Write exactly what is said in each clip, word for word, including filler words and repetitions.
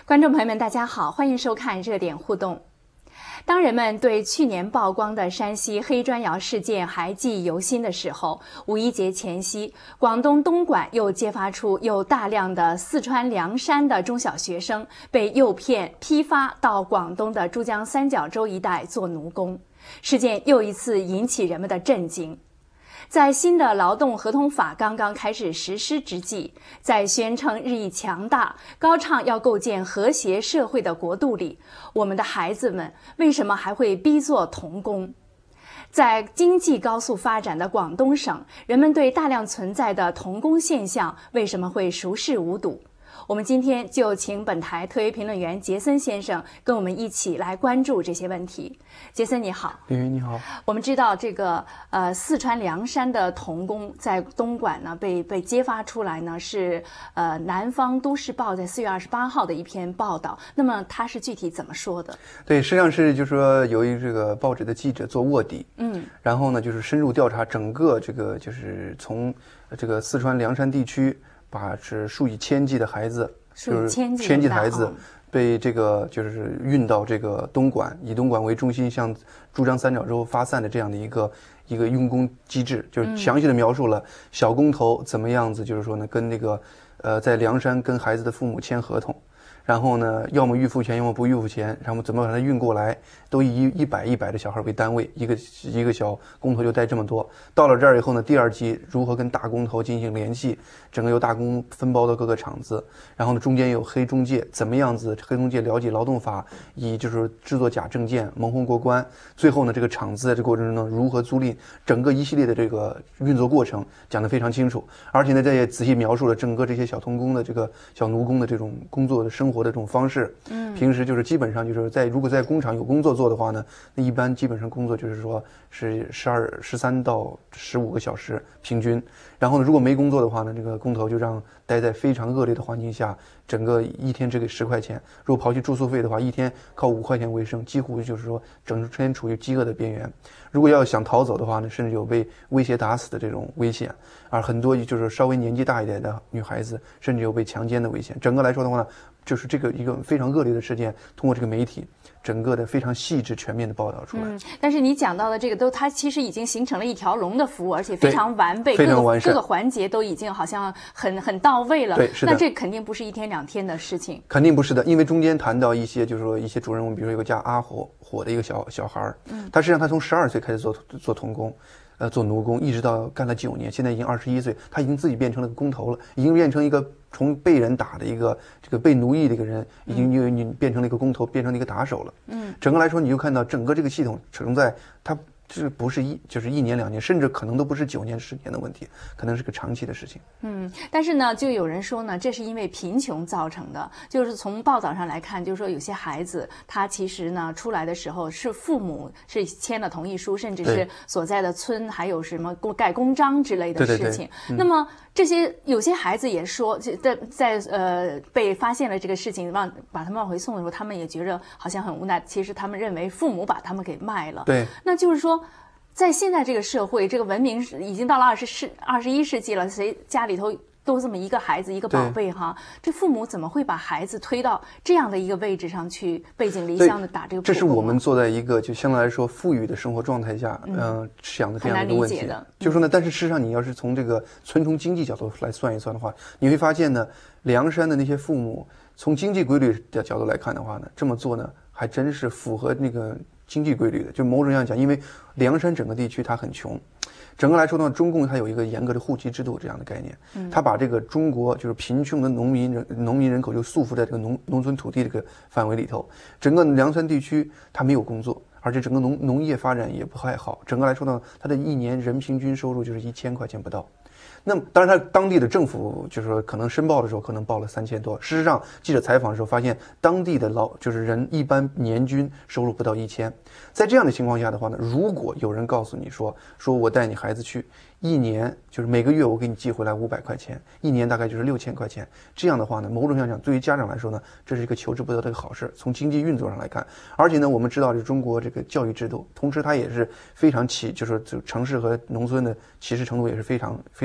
观众朋友们，大家好，欢迎收看热点互动。当人们对去年曝光的山西黑砖窑事件还记忆犹新的时候，五一节前夕，广东东莞又揭发出有大量的四川凉山的中小学生被诱骗批发到广东的珠江三角洲一带做奴工，事件又一次引起人们的震惊。在新的劳动合同法刚刚开始实施之际，在宣称日益强大、高唱要构建和谐社会的国度里，我们的孩子们为什么还会逼做童工？在经济高速发展的广东省，人们对大量存在的童工现象为什么会熟视无睹？我们今天就请本台特约评论员杰森先生跟我们一起来关注这些问题。杰森你好。 李云你好。 我们知道这个呃四川凉山的童工在东莞呢被被揭发出来呢，是呃南方都市报在四月二十八号的一篇报道。那么它是具体怎么说的？ 对，实际上是就是说由于这个报纸的记者做卧底，嗯，然后呢就是深入调查整个这个就是从这个四川凉山地区。把是数以千计的孩子， 就是千计的孩子被这个就是运到这个东莞，以东莞为中心向珠江三角洲发散的这样的一个一个用工机制，就是详细的描述了小工头怎么样子，就是说呢跟那个呃在凉山跟孩子的父母签合同。然后呢，要么预付钱，要么不预付钱，然后怎么把它运过来，都以一百一百的小孩为单位，一个一个小工头就带这么多。到了这儿以后呢，第二级如何跟大工头进行联系，整个由大工分包到各个厂子，然后呢中间有黑中介，怎么样子黑中介了解劳动法，以就是制作假证件蒙混过关，最后呢这个厂子在这个过程中呢如何租赁，整个一系列的这个运作过程讲得非常清楚，而且呢这也仔细描述了整个这些小童工的这个小奴工的这种工作的生活的这种方式，嗯，平时就是基本上就是在如果在工厂有工作做的话呢，那一般基本上工作就是说是十二十三到十五个小时平均，然后呢如果没工作的话呢，这个工头就让待在非常恶劣的环境下，整个一天只给十块钱，如果刨去住宿费的话，一天靠五块钱为生，几乎就是说整天处于饥饿的边缘。如果要想逃走的话呢，甚至有被威胁打死的这种危险，而很多就是稍微年纪大一点的女孩子，甚至有被强奸的危险。整个来说的话呢，就是这个一个非常恶劣的事件，通过这个媒体整个的非常细致全面的报道出来。 嗯，但是你讲到的这个都，它其实已经形成了一条龙的服务，而且非常完备， 非常完善， 各个环节都已经好像很很到位了。 对，是的。 那这肯定不是一天两天的事情。 肯定不是的，因为中间谈到一些就是说一些主人公，比如说有个叫阿火火的一个小小孩，嗯，他实际上他从十二岁开始做做童工。呃，做奴工一直到干了九年，现在已经二十一岁，他已经自己变成了个工头了，已经变成一个从被人打的一个这个被奴役的一个人，已经你你变成了一个工头，变成了一个打手了。嗯，整个来说，你就看到整个这个系统承载它。这不是一就是一年两年，甚至可能都不是九年十年的问题，可能是个长期的事情。 嗯，但是呢，就有人说呢，这是因为贫穷造成的。就是从报道上来看，就是说有些孩子他其实呢出来的时候是父母是签了同意书，甚至是所在的村还有什么盖公章之类的事情。对对对嗯、那么这些有些孩子也说，在在呃被发现了这个事情，往把他们往回送的时候，他们也觉得好像很无奈。其实他们认为父母把他们给卖了。 对， 那就是说。在现在这个社会，这个文明已经到了二十世二十一世纪了，谁家里头都这么一个孩子一个宝贝哈？这父母怎么会把孩子推到这样的一个位置上去，背井离乡的打这个？ 这是我们坐在一个就相对来说富裕的生活状态下，嗯、呃，想的这样的一个问题。 的就是说呢，但是事实上，你要是从这个纯从经济角度来算一算的话，你会发现呢，凉山的那些父母，从经济规律的角度来看的话呢，这么做呢，还真是符合那个。经济规律的，就某种意义上讲，因为凉山整个地区它很穷，整个来说呢，中共它有一个严格的户籍制度这样的概念，嗯，它把这个中国就是贫穷的农民人农民人口就束缚在这个农农村土地这个范围里头，整个凉山地区它没有工作，而且整个农农业发展也不太好，整个来说呢，它的一年人平均收入就是一千块钱不到。那么，当然，他当地的政府就是说，可能申报的时候可能报了三千多。事实上，记者采访的时候发现，当地的老就是人一般年均收入不到一千。在这样的情况下的话呢，如果有人告诉你说，说我带你孩子去，一年就是每个月我给你寄回来五百块钱，一年大概就是六千块钱。这样的话呢，某种意义上讲，对于家长来说呢，这是一个求之不得的一个好事。从经济运作上来看，而且呢，我们知道这中国这个教育制度，同时它也是非常歧，就是就城市和农村的歧视程度也是非常非常。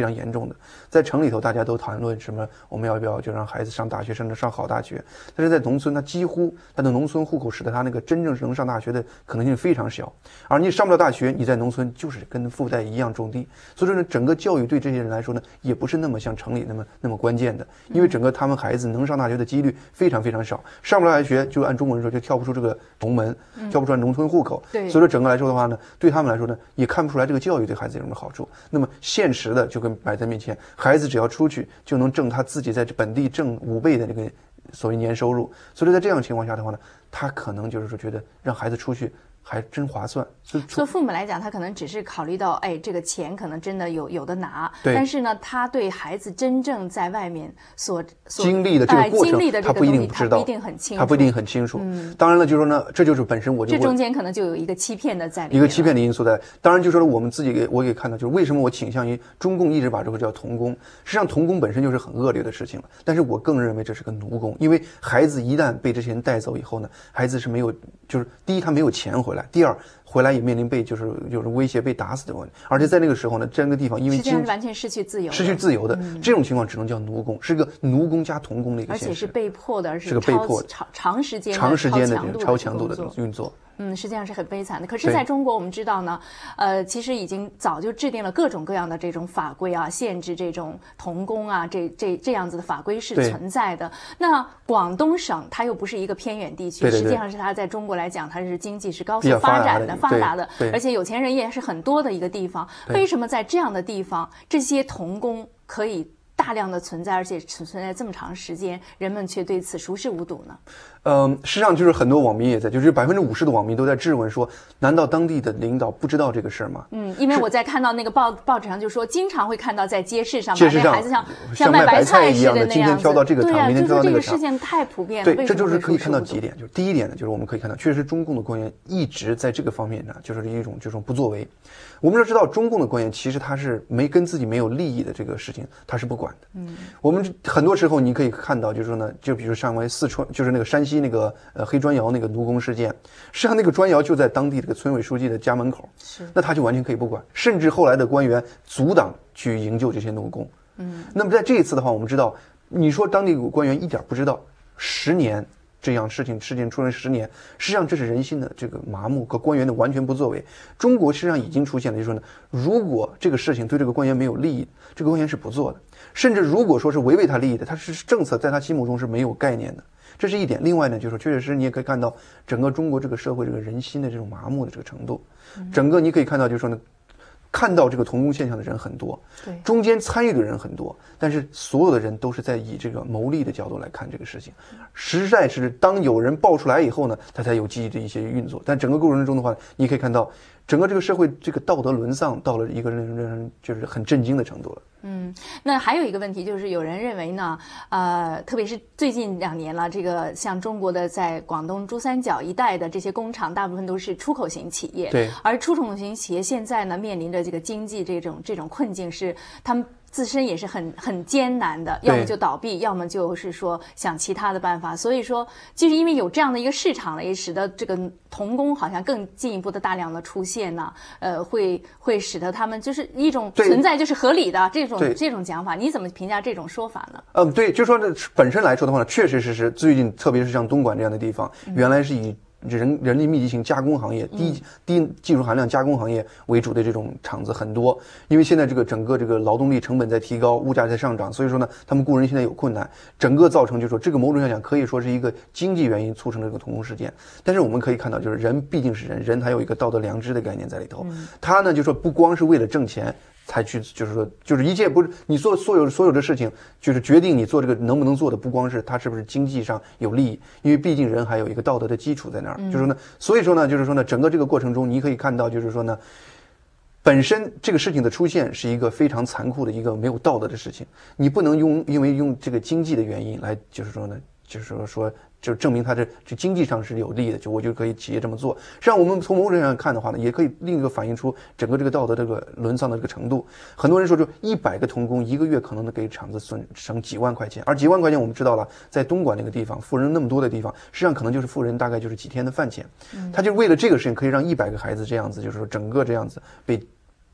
常严重的。在城里头，大家都谈论什么我们要不要就让孩子上大学，甚至上好大学，但是在农村，他几乎他的农村户口使得他那个真正能上大学的可能性非常小，而你上不了大学，你在农村就是跟富代一样种地。所以说呢，整个教育对这些人来说呢，也不是那么像城里那么那么关键的，因为整个他们孩子能上大学的几率非常非常少，上不了大学就按中国人说就跳不出这个龙门，跳不出来农村户口。 对， 所以说整个来说的话呢，对他们来说呢，也看不出来这个教育对孩子有什么好处。那么现实的就跟摆在面前，孩子只要出去就能挣他自己在本地挣五倍的这个所谓年收入。所以在这样的情况下的话呢，他可能就是说觉得让孩子出去还真划算。 所以父母来讲，他可能只是考虑到，哎，这个钱可能真的有有的拿， 对， 但是呢，他对孩子真正在外面所经历的这个过程， 呃、 他不一定知道， 他不一定很清楚， 他不一定很清楚。嗯，当然了，就是说呢，这就是本身我就这中间可能就有一个欺骗的在里面， 一个欺骗的因素在。当然，就是说我们自己给我也看到，就是为什么我倾向于中共一直把这个叫童工。实际上，童工本身就是很恶劣的事情了，但是我更认为这是个奴工，因为孩子一旦被这些人带走以后呢，孩子是没有，就是第一他没有钱回来，第二回来也面临被就是就是威胁被打死的问题，而且在那个时候呢，这个地方因为实际上是完全失去自由， 失去自由的、嗯、这种情况只能叫奴工，是个奴工加童工的一个现实， 而且是被迫的， 是个被迫的长长时间长时间的这种超强度的运作。 嗯，实际上是很悲惨的。可是在中国我们知道呢，呃，其实已经早就制定了各种各样的这种法规啊，限制这种童工啊，这这这样子的法规是存在的。那广东省它又不是一个偏远地区， 对对对， 实际上是它在中国来讲，它是经济是高速发展的、发达的，而且有钱人也是很多的一个地方。为什么在这样的地方，这些童工可以大量的存在，而且存在这么长时间，人们却对此熟视无睹呢？ 嗯，实际上就是很多网民也在，就是百分之五十的网民都在质问说，难道当地的领导不知道这个事儿吗？ 嗯，因为我在看到那个报报纸上就说，经常会看到在街市上， 街市上孩子像像卖白菜一样的， 今天挑到这个场，明天挑到那个场， 这个事情太普遍了。 对，这就是可以看到几点，就是第一点呢，就是我们可以看到，确实中共的官员一直在这个方面呢，就是一种这种不作为。我们要知道，中共的官员其实他是没跟自己没有利益的这个事情，他是不管的。嗯，我们很多时候你可以看到，就是说呢，就比如上回四川，就是那个山西那个呃黑砖窑那个奴工事件，实际上那个砖窑就在当地这个村委书记的家门口， 是， 那他就完全可以不管，甚至后来的官员阻挡去营救这些奴工。嗯，那么在这一次的话，我们知道，你说当地官员一点不知道，十年。这样事情事情出现十年，实际上这是人心的这个麻木和官员的完全不作为。中国实际上已经出现了，就是说呢，如果这个事情对这个官员没有利益，这个官员是不做的。甚至如果说是违背他利益的，他是政策在他心目中是没有概念的，这是一点。另外呢，就是说，确实是你也可以看到整个中国这个社会这个人心的这种麻木的这个程度。整个你可以看到，就是说呢。看到这个童工现象的人很多， 对， 中间参与的人很多，但是所有的人都是在以这个牟利的角度来看这个事情。实在是当有人爆出来以后呢，他才有积极的一些运作。但整个过程中的话，你可以看到整个这个社会这个道德沦丧到了一个让人就是很震惊的程度了。 嗯，那还有一个问题就是有人认为呢，呃，特别是最近两年了，这个像中国的在广东珠三角一带的这些工厂，大部分都是出口型企业， 对， 而出口型企业现在呢面临着这个经济这种这种困境，是他们自身也是很很艰难的，要么就倒闭，要么就是说想其他的办法。所以说，就是因为有这样的一个市场了，也使得这个童工好像更进一步的大量的出现呢，呃，会会使得他们就是一种存在就是合理的这种这种讲法。你怎么评价这种说法呢？ 嗯，对，就说这本身来说的话呢，确实是是最近，特别是像东莞这样的地方，原来是以人人力密集型加工行业、低低技术含量加工行业为主的这种厂子很多，因为现在这个整个这个劳动力成本在提高，物价在上涨，所以说呢，他们雇人现在有困难，整个造成就是说这个某种上讲可以说是一个经济原因促成了这个童工事件。但是我们可以看到，就是人毕竟是人，人还有一个道德良知的概念在里头，他呢就说不光是为了挣钱。才去，就是说，就是一切不是你做所有所有的事情，就是决定你做这个能不能做的，不光是他是不是经济上有利益，因为毕竟人还有一个道德的基础在那儿。嗯、就是说呢，所以说呢，就是说呢，整个这个过程中，你可以看到，就是说呢，本身这个事情的出现是一个非常残酷的一个没有道德的事情，你不能用因为用这个经济的原因来，就是说呢，就是说说。就证明它这这经济上是有利的，就我就可以企业这么做。实际上，我们从某种上看的话呢，也可以另一个反映出整个这个道德这个沦丧的这个程度。很多人说，就一百个童工一个月可能能给厂子损省几万块钱，而几万块钱我们知道了，在东莞那个地方，富人那么多的地方，实际上可能就是富人大概就是几天的饭钱。他就为了这个事情，可以让一百个孩子这样子，就是说整个这样子被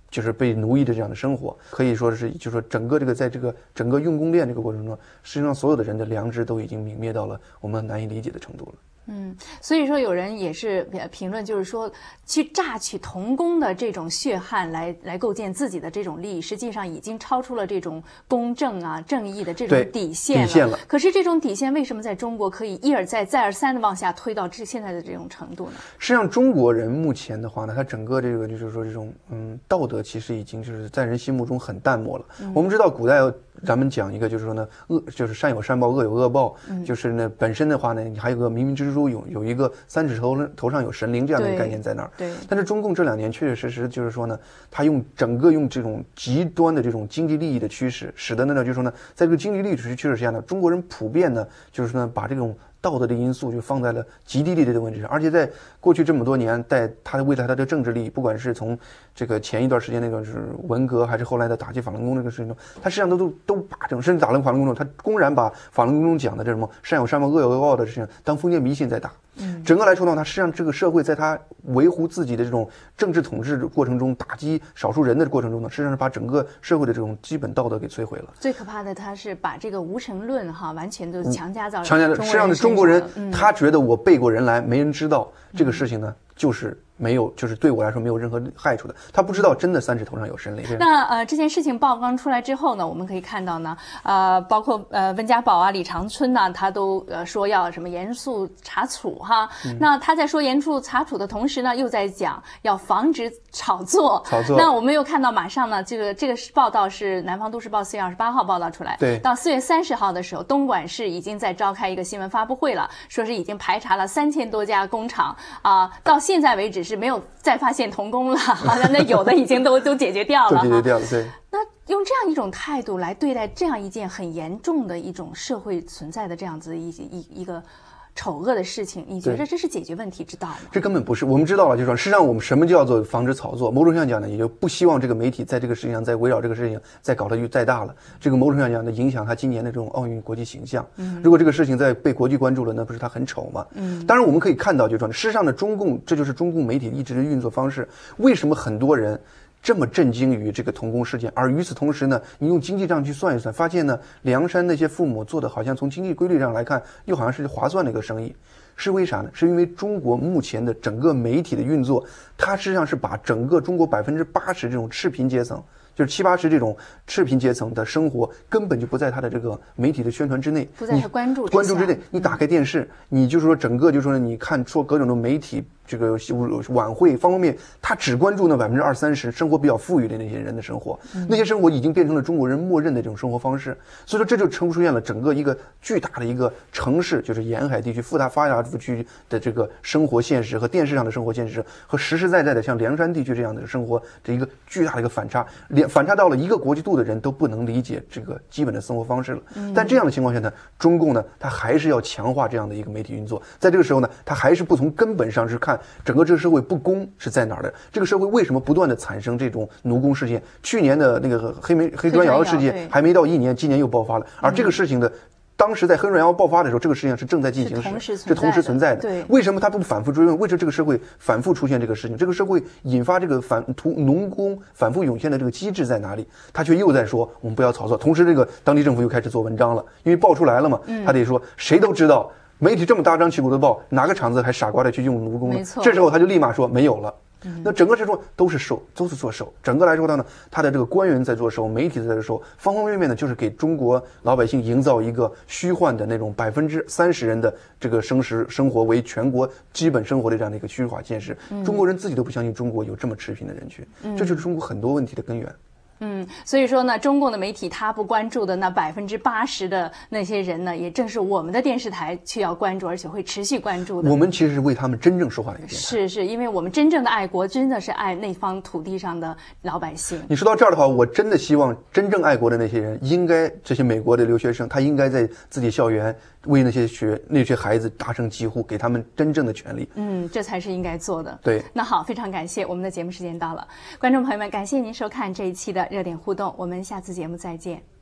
就是被奴役的这样的生活，可以说是，就是说整个这个在这个整个用公链这个过程中，实际上所有的人的良知都已经泯灭到了我们难以理解的程度了。 嗯，所以说有人也是评论，就是说去榨取童工的这种血汗来来构建自己的这种利益，实际上已经超出了这种公正啊、正义的这种底线了。 底线了。 可是这种底线为什么在中国可以一而再、再而三的往下推到这现在的这种程度呢？ 实际上，中国人目前的话呢，他整个这个就是说这种嗯道德其实已经就是在人心目中很淡漠了。嗯、我们知道古代咱们讲一个就是说呢，恶就是善有善报，恶有恶报，嗯、就是呢本身的话呢，你还有个冥冥之中有有一个三指头头上有神灵这样的一个概念在那儿。 对。 但是中共这两年确确实实就是说呢，他用整个用这种极端的这种经济利益的趋势，使得呢就是说呢，在这个经济利益趋势下呢，中国人普遍呢就是说呢把这种道德的因素就放在了极低利的问题上，而且在过去这么多年，在他为了他的政治利益，不管是从这个前一段时间那个是文革，还是后来的打击法轮功这个事情中，他实际上都都都把这种甚至打了法轮功中，他公然把法轮功中讲的这什么善有善报恶有恶报的事情当封建迷信在打。嗯，整个来说的话，他实际上这个社会在他维护自己的这种政治统治的过程中，打击少数人的过程中呢，实际上是把整个社会的这种基本道德给摧毁了。 最可怕的，他是把这个无神论哈完全都强加到强加的，实际上是中国人， 嗯、 他觉得我背过人来，没人知道、嗯、这个事情呢，就是没有，就是对我来说没有任何害处的。他不知道真的三指头上有神灵。 那呃，这件事情曝光出来之后呢，我们可以看到呢，呃，包括呃温家宝啊、李长春呐、啊，他都呃说要什么严肃查处哈。嗯、那他在说严肃查处的同时呢，又在讲要防止炒作。 炒作。 那我们又看到马上呢，这个这个报道是南方都市报四月二十八号报道出来。 对。 到四月三十号的时候，东莞市已经在召开一个新闻发布会了，说是已经排查了三千多家工厂啊、呃，到现在为止是没有再发现童工了，好像那有的已经都都解决掉了， 都解决掉了，对。 那用这样一种态度来对待这样一件很严重的一种社会存在的这样子一一一个丑恶的事情，你觉得这是解决问题之道吗？ 这根本不是。我们知道了，就是说，实际上我们什么叫做防止炒作？某种上讲呢，也就不希望这个媒体在这个事情上再围绕这个事情再搞得又再大了。这个某种上讲呢，影响他今年的这种奥运国际形象。嗯，如果这个事情在被国际关注了，那不是他很丑吗？嗯，当然我们可以看到，就是说，事实上的中共，这就是中共媒体一直的运作方式。为什么很多人这么震惊于这个童工事件，而与此同时呢，你用经济账去算一算，发现呢，梁山那些父母做的好像从经济规律上来看，又好像是划算的一个生意。是为啥呢？是因为中国目前的整个媒体的运作，它实际上是把整个中国百分之八十这种赤贫阶层，就是七八十这种赤贫阶层的生活，根本就不在他的这个媒体的宣传之内， 不在他关注关注之内。你打开电视，嗯、你就是说整个就是说你看说各种的媒体。这个晚会方方面面，他只关注那百分之二三十生活比较富裕的那些人的生活，嗯、那些生活已经变成了中国人默认的这种生活方式。所以说，这就出现了整个一个巨大的一个城市，就是沿海地区、富大发达地区的这个生活现实和电视上的生活现实，和实实在在的像凉山地区这样的生活的一个巨大的一个反差，连反差到了一个国际度的人都不能理解这个基本的生活方式了。嗯、但这样的情况下呢，中共呢，他还是要强化这样的一个媒体运作，在这个时候呢，他还是不从根本上是看。整个这个社会不公是在哪儿的？这个社会为什么不断的产生这种奴工事件？去年的那个黑煤黑砖窑事件还没到一年，今年又爆发了。而这个事情的，当时在黑砖窑爆发的时候，这个事情是正在进行时，是同时存在的。 对， 为什么他不反复追问？为什么这个社会反复出现这个事情？这个社会引发这个反图农工反复涌现的这个机制在哪里？他却又在说我们不要炒作。同时，这个当地政府又开始做文章了，因为爆出来了嘛，他得说谁都知道。媒体这么大张旗鼓的报，哪个厂子还傻瓜的去用奴工呢？这时候他就立马说没有了。嗯、那整个来说都是收，都是做收。整个来说呢，他的这个官员在做收，媒体在做收，方方面面的，就是给中国老百姓营造一个虚幻的那种百分之三十人的这个生食生活为全国基本生活的这样的一个虚化现实。嗯、中国人自己都不相信中国有这么持平的人群，嗯、这就是中国很多问题的根源。 嗯，所以说呢，中共的媒体他不关注的那百分之八十的那些人呢，也正是我们的电视台却要关注，而且会持续关注的。 我们其实是为他们真正说话的一个电台。 是是，因为我们真正的爱国，真的是爱那方土地上的老百姓。 你说到这儿的话，我真的希望真正爱国的那些人，应该这些美国的留学生，他应该在自己校园为那些学那些孩子大声疾呼，给他们真正的权利。 嗯，这才是应该做的。 对， 那好，非常感谢，我们的节目时间到了，观众朋友们，感谢您收看这一期的热点互动，我们下次节目再见。